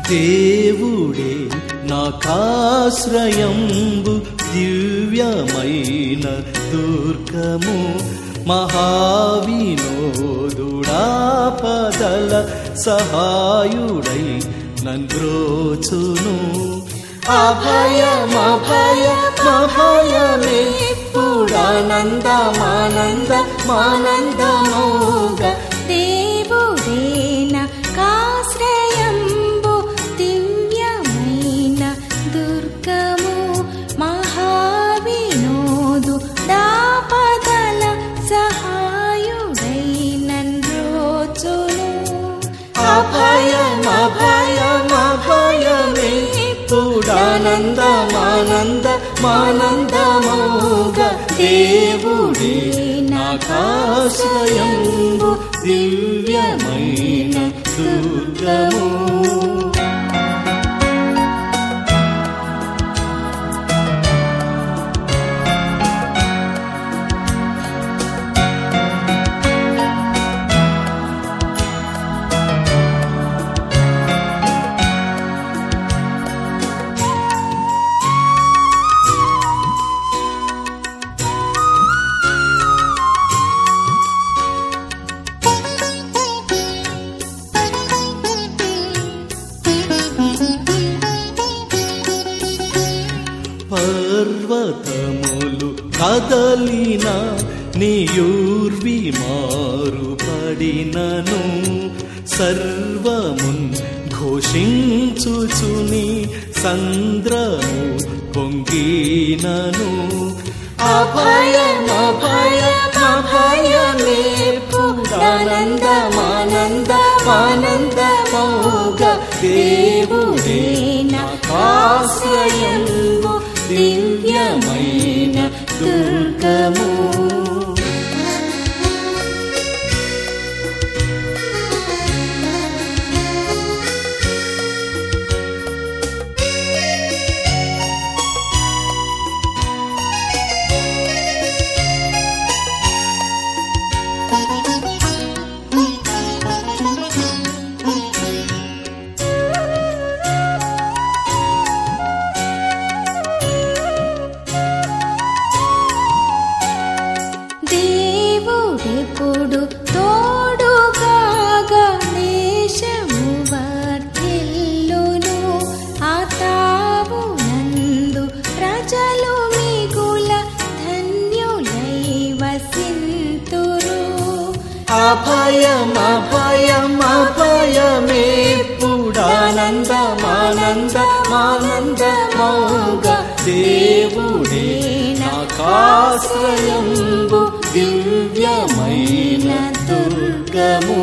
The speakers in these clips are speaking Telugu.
దేవుడే నాకాశ్రయంబు దివ్యమైన దుర్గము మహావినోదుడాపదల సహాయుడై నన్బ్రోచును అభయమభయమభయమేప్పుడానందమానందమానందమోగా దేవుడే నాకాశ్రయంబు దివ్యమైన దుర్గము మహావినోదుడాపదల సహాయుడై నన్బ్రోచును అభయమభయమభయమేప్పుడానందమానందమానందమోగా దేవుడే నాకాశ్రయంబు దివ్యమైన దుర్గము పర్వతములు కదలిన నీయూర్వి మారుపడినను సర్వమున్ ఘోషించుచుని సంద్రము పొంగినను అభయమభయమభయమేప్పుడానందమానందమానందమోగా దేవుడే నాకాశ్రయంబు దివ్యమైన దుర్గము దేవుడెప్పుడు తోడుగాగా దేశము వర్ధిల్లును ఆతావునందు ప్రజలు మిగుల ధన్యులై వసింతురు అభయమభయమభయమేప్పుడానందమానందమానందమోగా దేవుడే నాకాశ్రయంబు దివ్యమైన దుర్గము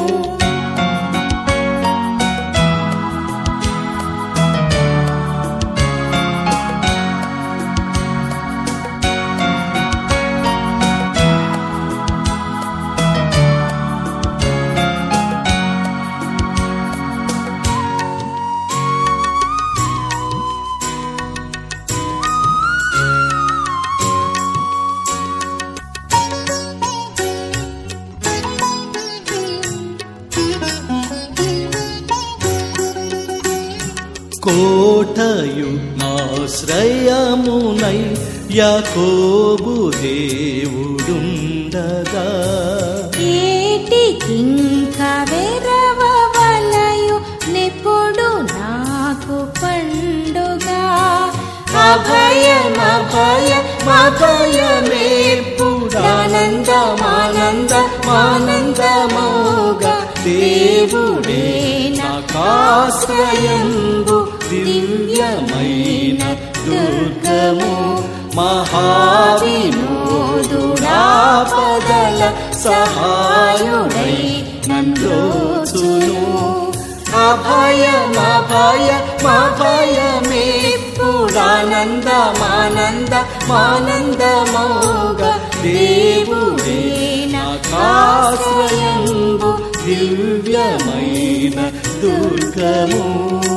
కోటయు ఆశ్రయమునై యాకోబు దేవుడుండగా ఏటికింక వెరవవలయు నెప్పుడు నాకు పండుగ అభయమభయమభయమేప్పుడానందమానందమానందమోగా దేవుడే నాకాశ్రయంబు దివ్యమైన దుర్గము మహావినోదుడాపదల సహాయుడై నన్బ్రోచును అభయమభయమభయమేప్పుడానందమానందమానందమోగా దేవుడే నాకాశ్రయంబు దివ్యమైన దుర్గము